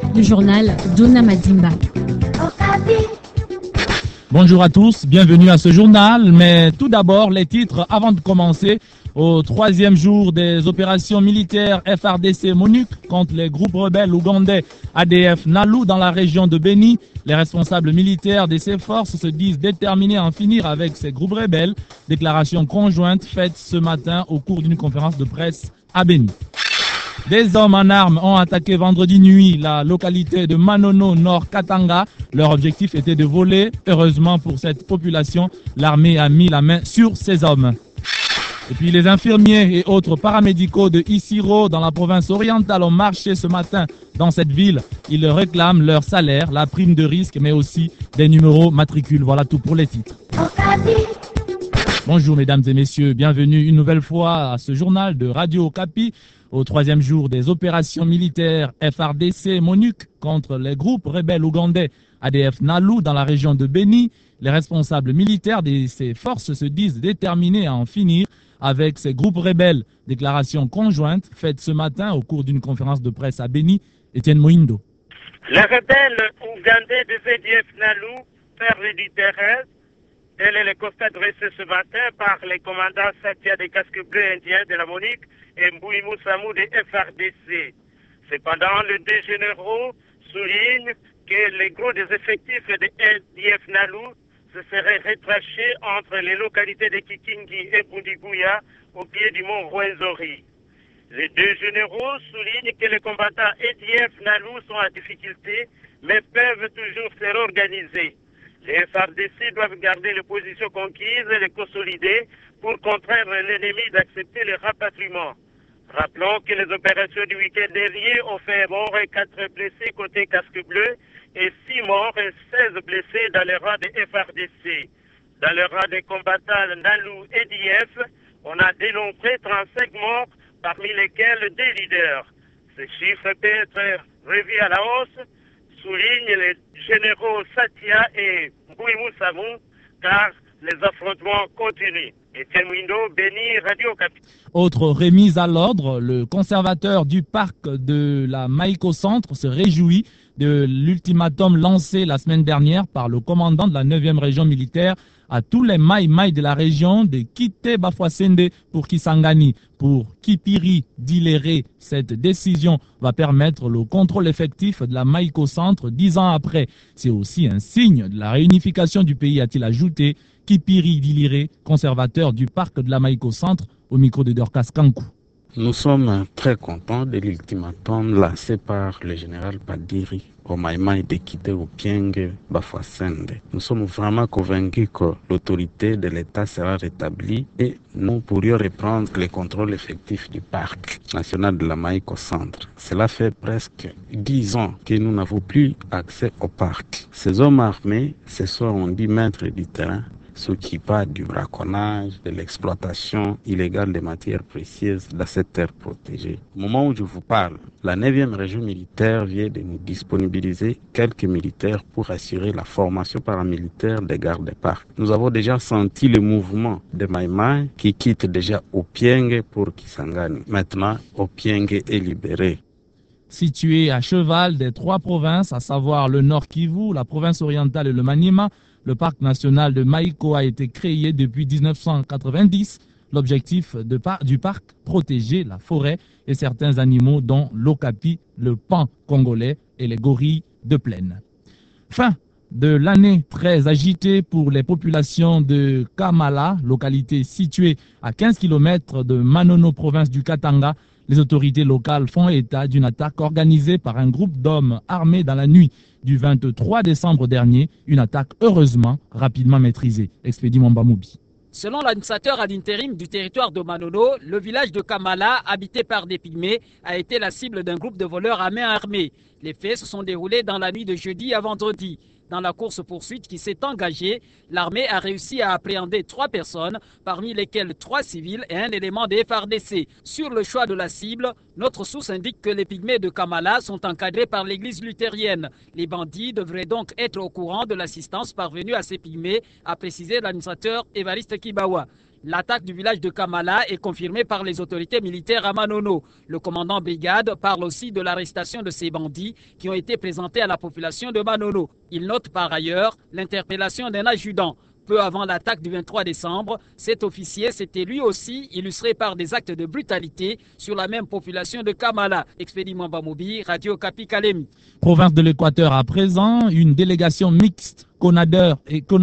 Le journal Donna Madimba. Bonjour à tous, bienvenue à ce journal, mais tout d'abord les titres avant de commencer. Au troisième jour des opérations militaires FARDC MONUC contre les groupes rebelles ougandais ADF NALU dans la région de Beni, les responsables militaires de ces forces se disent déterminés à en finir avec ces groupes rebelles. Déclaration conjointe faite ce matin au cours d'une conférence de presse à Beni. Des hommes en armes ont attaqué vendredi nuit la localité de Manono, Nord Katanga. Leur objectif était de voler. Heureusement pour cette population, l'armée a mis la main sur ces hommes. Et puis les infirmiers et autres paramédicaux de Isiro dans la province orientale ont marché ce matin dans cette ville. Ils réclament leur salaire, la prime de risque, mais aussi des numéros matricules. Voilà tout pour les titres. Bonjour mesdames et messieurs, bienvenue une nouvelle fois à ce journal de Radio Okapi. Au troisième jour des opérations militaires FARDC MONUC contre les groupes rebelles ougandais ADF NALU dans la région de Beni, les responsables militaires de ces forces se disent déterminés à en finir avec ces groupes rebelles. Déclaration conjointe faite ce matin au cours d'une conférence de presse à Beni. Étienne Moindo. Les rebelles ougandais de ADF NALU perdent du terrain. Tel est le constat dressé ce matin par les commandants Satya des casques bleus indiens de la MONUC et Mbouimou Samou des FARDC. Cependant, les deux généraux soulignent que les gros des effectifs de ADF NALU se seraient retranchés entre les localités de Kikingi et Bundigouya au pied du mont Rwenzori. Les deux généraux soulignent que les combattants ADF NALU sont en difficulté, mais peuvent toujours se réorganiser. Les FARDC doivent garder les positions conquises et les consolider pour contraindre l'ennemi d'accepter le rapatriement. Rappelons que les opérations du week-end dernier ont fait mort et 4 blessés côté casque bleu et 6 morts et 16 blessés dans les rangs des FARDC. Dans les rangs des combattants NALU et DF, on a dénombré 35 morts, parmi lesquels 2 leaders. Ce chiffre peut être revu à la hausse, soulignent les généraux Satya et Mbouimou Samou, car les affrontements continuent. Etienne Moindo, Beni, Radio Okapi. Autre remise à l'ordre, le conservateur du parc de la Maïko Centre se réjouit de l'ultimatum lancé la semaine dernière par le commandant de la 9e région militaire à tous les Maï de la région de quitter Bafouassende pour Kisangani. Pour Kipiri Diléré, cette décision va permettre le contrôle effectif de la Maïko Centre 10 ans après. C'est aussi un signe de la réunification du pays, a-t-il ajouté. Kipiri Diléré, conservateur du parc de la Maïko Centre, au micro de Dorcas Kankou. Nous sommes très contents de l'ultimatum lancé par le général Padiri au Maïmaï de quitter Opienge Bafouassende. Nous sommes vraiment convaincus que l'autorité de l'État sera rétablie et nous pourrions reprendre le contrôle effectif du parc national de la Maïko Centre. Cela fait presque 10 ans que nous n'avons plus accès au parc. Ces hommes armés se sont rendus maîtres du terrain, s'occupant du braconnage, de l'exploitation illégale des matières précieuses dans cette terre protégée. Au moment où je vous parle, la 9e région militaire vient de nous disponibiliser quelques militaires pour assurer la formation paramilitaire des gardes des parcs. Nous avons déjà senti le mouvement de Maïmaï qui quitte déjà Opienge pour Kisangani. Maintenant, Opienge est libéré. Situé à cheval des 3 provinces, à savoir le Nord Kivu, la province orientale et le Maniema, le parc national de Maïko a été créé depuis 1990. L'objectif du parc, protéger la forêt et certains animaux dont l'okapi, le pan congolais et les gorilles de plaine. Fin de l'année très agitée pour les populations de Kamala, localité située à 15 km de Manono, province du Katanga. Les autorités locales font état d'une attaque organisée par un groupe d'hommes armés dans la nuit du 23 décembre dernier, une attaque heureusement rapidement maîtrisée. Expédie Mwambamoubi. Selon l'administrateur à l'intérim du territoire de Manono, le village de Kamala, habité par des pygmées, a été la cible d'un groupe de voleurs à main armée. Les faits se sont déroulés dans la nuit de jeudi à vendredi. Dans la course-poursuite qui s'est engagée, l'armée a réussi à appréhender 3 personnes, parmi lesquelles 3 civils et un élément des FARDC. Sur le choix de la cible, notre source indique que les pygmées de Kamala sont encadrés par l'église luthérienne. Les bandits devraient donc être au courant de l'assistance parvenue à ces pygmées, a précisé l'administrateur Évariste Kibawa. L'attaque du village de Kamala est confirmée par les autorités militaires à Manono. Le commandant brigade parle aussi de l'arrestation de ces bandits qui ont été présentés à la population de Manono. Il note par ailleurs l'interpellation d'un adjudant. Peu avant l'attaque du 23 décembre, cet officier s'était lui aussi illustré par des actes de brutalité sur la même population de Kamala. Expédie Mwamba-Mobi, Radio Kapi Kalemi. Province de l'Équateur à présent, une délégation mixte CONADER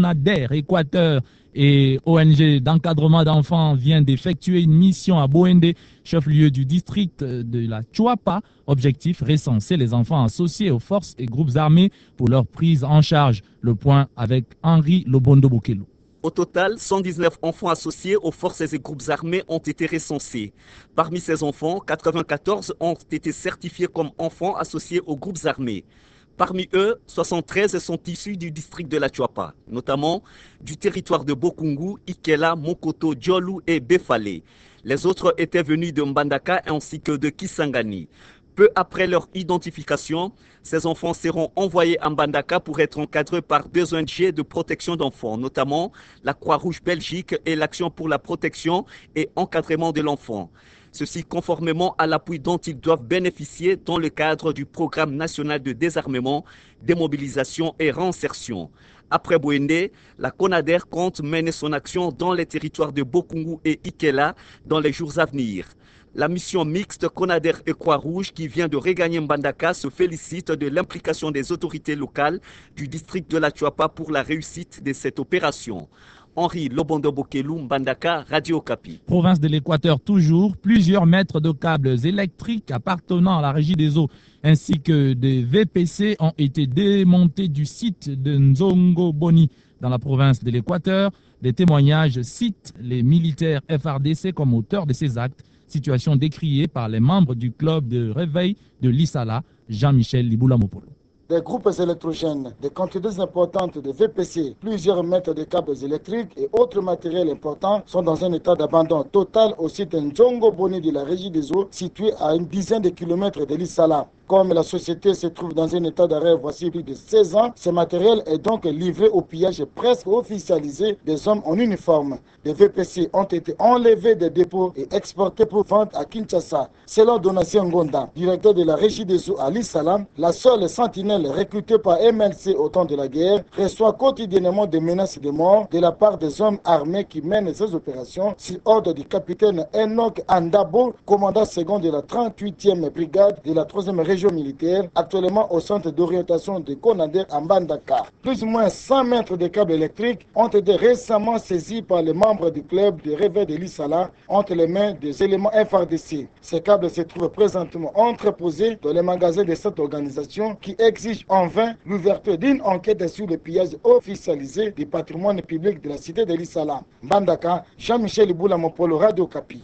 Équateur et ONG d'encadrement d'enfants vient d'effectuer une mission à Boendé, chef-lieu du district de la Chuapa. Objectif, recenser les enfants associés aux forces et groupes armés pour leur prise en charge. Le point avec Henri Lobondo Bokelo. Au total, 119 enfants associés aux forces et groupes armés ont été recensés. Parmi ces enfants, 94 ont été certifiés comme enfants associés aux groupes armés. Parmi eux, 73 sont issus du district de la Chuapa, notamment du territoire de Bokungu, Ikela, Mokoto, Djolu et Befale. Les autres étaient venus de Mbandaka ainsi que de Kisangani. Peu après leur identification, ces enfants seront envoyés à Mbandaka pour être encadrés par 2 ONG de protection d'enfants, notamment la Croix-Rouge Belgique et l'Action pour la protection et encadrement de l'enfant. Ceci conformément à l'appui dont ils doivent bénéficier dans le cadre du programme national de désarmement, démobilisation et réinsertion. Après Boendé, la CONADER compte mener son action dans les territoires de Bokungu et Ikela dans les jours à venir. La mission mixte CONADER et Croix-Rouge qui vient de regagner Mbandaka se félicite de l'implication des autorités locales du district de la Chuapa pour la réussite de cette opération. Henri Lobondo Bokelu, Mbandaka, Radio Kapi. Province de l'Équateur toujours, plusieurs mètres de câbles électriques appartenant à la Régie des eaux ainsi que des VPC ont été démontés du site de Nzongo Boni dans la province de l'Équateur. Des témoignages citent les militaires FRDC comme auteurs de ces actes, situation décriée par les membres du club de réveil de l'Issala, Jean-Michel Liboulamopolo. Des groupes électrogènes, des quantités importantes de VPC, plusieurs mètres de câbles électriques et autres matériels importants sont dans un état d'abandon total au site Nzongo Boni de la Régie des eaux, situé à une dizaine de kilomètres de l'Issala. Comme la société se trouve dans un état d'arrêt voici plus de 16 ans, ce matériel est donc livré au pillage presque officialisé des hommes en uniforme. Des VPC ont été enlevés des dépôts et exportés pour vente à Kinshasa. Selon Donatien Ngonda, directeur de la Régie des eaux à l'Issala, la seule sentinelle recrutée par MLC au temps de la guerre reçoit quotidiennement des menaces de mort de la part des hommes armés qui mènent ces opérations sur ordre du capitaine Enoch Andabo, commandant second de la 38e brigade de la 3e région militaire, actuellement au centre d'orientation de CONADER à Mbandaka. Plus ou moins 100 mètres de câbles électriques ont été récemment saisis par les membres du club de réveil de l'Issala entre les mains des éléments FRDC. Ces câbles se trouvent présentement entreposés dans les magasins de cette organisation qui exige en vain l'ouverture d'une enquête sur le pillage officialisé du patrimoine public de la cité de l'Issala. Mbandaka, Jean-Michel Liboulamopolo, Radio Kapi.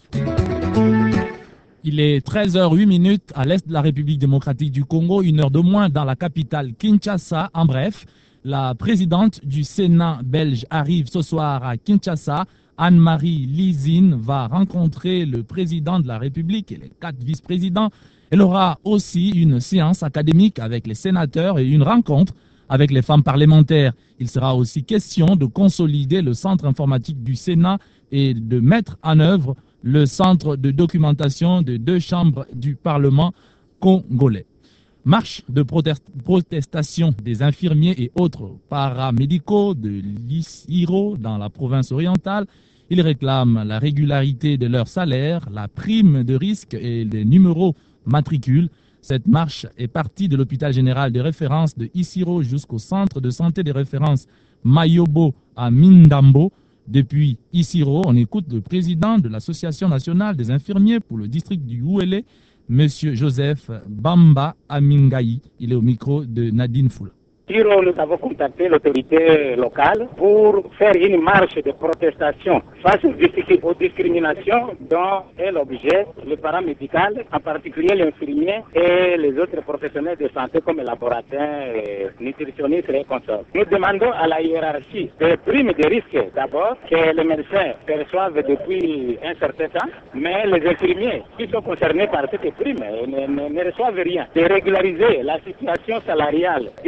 Il est 13h08 à l'est de la République démocratique du Congo, 1 heure de moins dans la capitale Kinshasa. En bref, la présidente du Sénat belge arrive ce soir à Kinshasa. Anne-Marie Lizine va rencontrer le président de la République et les 4 vice-présidents. Elle aura aussi une séance académique avec les sénateurs et une rencontre avec les femmes parlementaires. Il sera aussi question de consolider le centre informatique du Sénat et de mettre en œuvre le centre de documentation de 2 chambres du Parlement congolais. Marche de protestation des infirmiers et autres paramédicaux de l'Isiro dans la province orientale. Ils réclament la régularité de leur salaire, la prime de risque et les numéros matricules. Cette marche est partie de l'hôpital général de référence de Isiro jusqu'au centre de santé de référence Mayobo à Mindambo. Depuis Isiro, on écoute le président de l'Association nationale des infirmiers pour le district du Ouélé, M. Joseph Bamba Amingaï. Il est au micro de Nadine Foula. Nous avons contacté l'autorité locale pour faire une marche de protestation face aux discriminations dont est l'objet le paramédical, en particulier l'infirmier et les autres professionnels de santé comme laboratoires, nutritionnistes et consorts. Nous demandons à la hiérarchie des primes de risque d'abord que les médecins perçoivent depuis un certain temps, mais les infirmiers qui sont concernés par cette prime ne reçoivent rien. De régulariser la situation salariale du personnel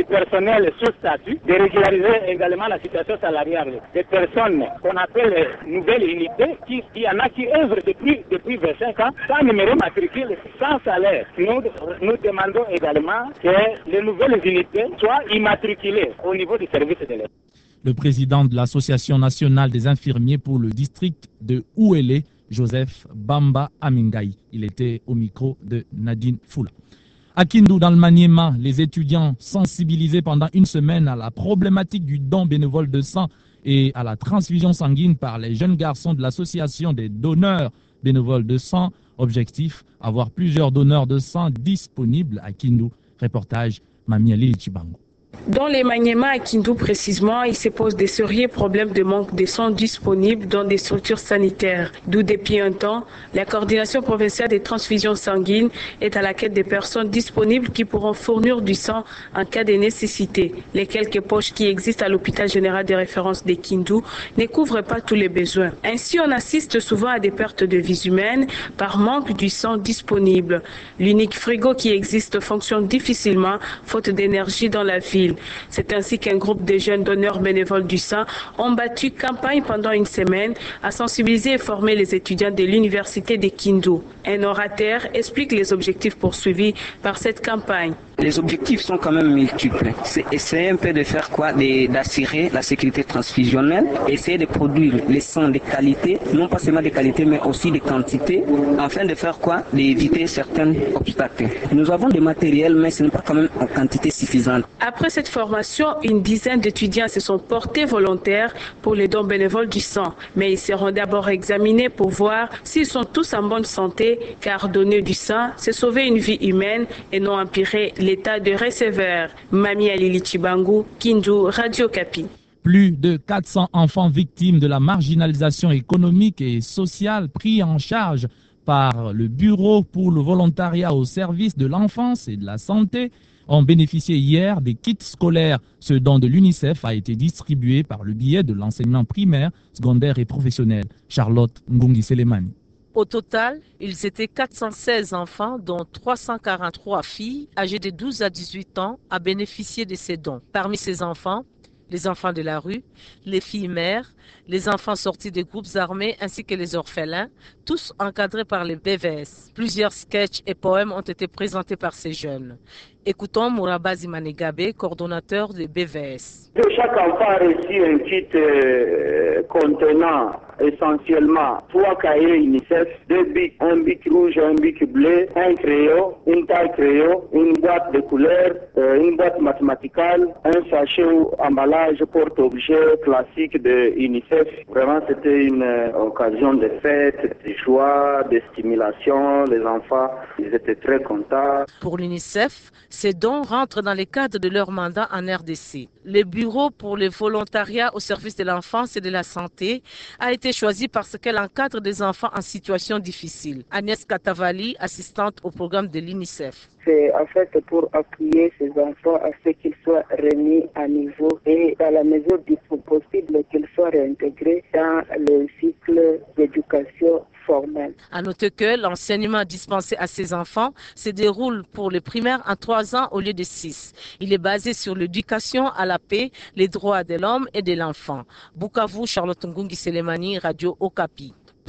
personnel sous statut, de régulariser également la situation salariale des personnes qu'on appelle les nouvelles unités, qui y en a qui œuvrent depuis 25 ans, sans numéro matricule, sans salaire. Nous demandons également que les nouvelles unités soient immatriculées au niveau du service de l'État. Le président de l'Association nationale des infirmiers pour le district de Ouélé, Joseph Bamba Amingaï. Il était au micro de Nadine Foula. À Kindu, dans le Maniema, les étudiants sensibilisés pendant une semaine à la problématique du don bénévole de sang et à la transfusion sanguine par les jeunes garçons de l'association des donneurs bénévoles de sang. Objectif, avoir plusieurs donneurs de sang disponibles à Kindu. Reportage Mami Ali Chibango. Dans les Maniema à Kindu précisément, il se pose des sérieux problèmes de manque de sang disponibles dans des structures sanitaires. D'où depuis un temps, la coordination provinciale des transfusions sanguines est à la quête des personnes disponibles qui pourront fournir du sang en cas de nécessité. Les quelques poches qui existent à l'hôpital général de référence de Kindu ne couvrent pas tous les besoins. Ainsi, on assiste souvent à des pertes de vies humaines par manque du sang disponible. L'unique frigo qui existe fonctionne difficilement, faute d'énergie dans la ville. C'est ainsi qu'un groupe de jeunes donneurs bénévoles du sang ont battu campagne pendant une semaine à sensibiliser et former les étudiants de l'université de Kindu. Un orateur explique les objectifs poursuivis par cette campagne. Les objectifs sont quand même multiples. C'est essayer un peu de faire quoi? D'assurer la sécurité transfusionnelle, essayer de produire les sangs de qualité, non pas seulement de qualité, mais aussi de quantité, afin de faire quoi? D'éviter certains obstacles. Nous avons des matériels, mais ce n'est pas quand même en quantité suffisante. Après cette formation, une dizaine d'étudiants se sont portés volontaires pour les dons bénévoles du sang. Mais ils seront d'abord examinés pour voir s'ils sont tous en bonne santé, car donner du sang, c'est sauver une vie humaine et non empirer l'état de receveur. Mami Alili Chibangu, Kindu, Radio Kapi. Plus de 400 enfants victimes de la marginalisation économique et sociale pris en charge par le Bureau pour le volontariat au service de l'enfance et de la santé ont bénéficié hier des kits scolaires. Ce don de l'UNICEF a été distribué par le biais de l'enseignement primaire, secondaire et professionnel. Charlotte Ngungi Selemani. Au total, ils étaient 416 enfants, dont 343 filles âgées de 12 à 18 ans, à bénéficier de ces dons. Parmi ces enfants, les enfants de la rue, les filles mères, les enfants sortis des groupes armés ainsi que les orphelins, tous encadrés par les BVS. Plusieurs sketchs et poèmes ont été présentés par ces jeunes. Écoutons Mourabazi Manegabe, coordonnateur des BVS. Chaque enfant a reçu un kit contenant essentiellement 3 cahiers UNICEF, 2 bics, un bic rouge, un bic bleu, un crayon, une taille crayon, une boîte de couleurs, une boîte mathématicale, un sachet ou emballage porte-objet classique de UNICEF. Vraiment, c'était une occasion de fête, de joie, de stimulation. Les enfants, ils étaient très contents. Pour l'UNICEF, ces dons rentrent dans le cadre de leur mandat en RDC. Le Bureau pour le volontariat au service de l'enfance et de la santé a été choisi parce qu'elle encadre des enfants en situation difficile. Agnès Katavali, assistante au programme de l'UNICEF. C'est en fait pour appuyer ces enfants à ce qu'ils soient remis à niveau et dans la mesure du possible qu'ils soient réintégrés dans le cycle d'éducation formelle. À noter que l'enseignement dispensé à ces enfants se déroule pour les primaires en 3 ans au lieu de 6. Il est basé sur l'éducation à la paix, les droits de l'homme et de l'enfant. Bukavu, Charlotte Ngungi Selemani, Radio Okapi.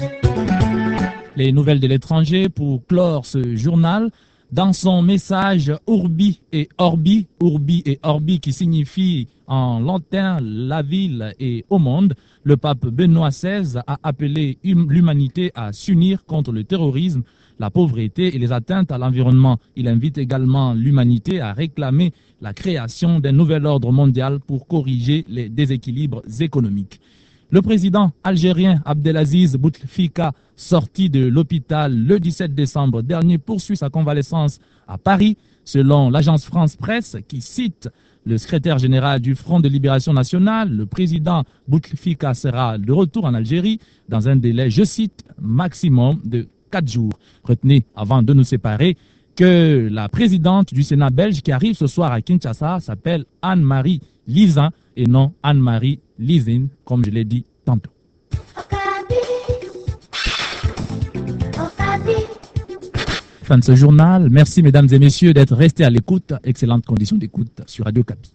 Les nouvelles de l'étranger pour clore ce journal. Dans son message Urbi et Orbi qui signifie en latin la ville et au monde, le pape Benoît XVI a appelé l'humanité à s'unir contre le terrorisme, la pauvreté et les atteintes à l'environnement. Il invite également l'humanité à réclamer la création d'un nouvel ordre mondial pour corriger les déséquilibres économiques. Le président algérien Abdelaziz Bouteflika, sorti de l'hôpital le 17 décembre dernier, poursuit sa convalescence à Paris, selon l'agence France Presse, qui cite le secrétaire général du Front de Libération Nationale. Le président Bouteflika sera de retour en Algérie dans un délai, je cite, maximum de 4 jours. Retenez, avant de nous séparer, que la présidente du Sénat belge qui arrive ce soir à Kinshasa s'appelle Anne-Marie Lizin et non Anne-Marie Lizine, comme je l'ai dit tantôt. Fin de ce journal. Merci mesdames et messieurs d'être restés à l'écoute. Excellentes conditions d'écoute sur Radio Kapi.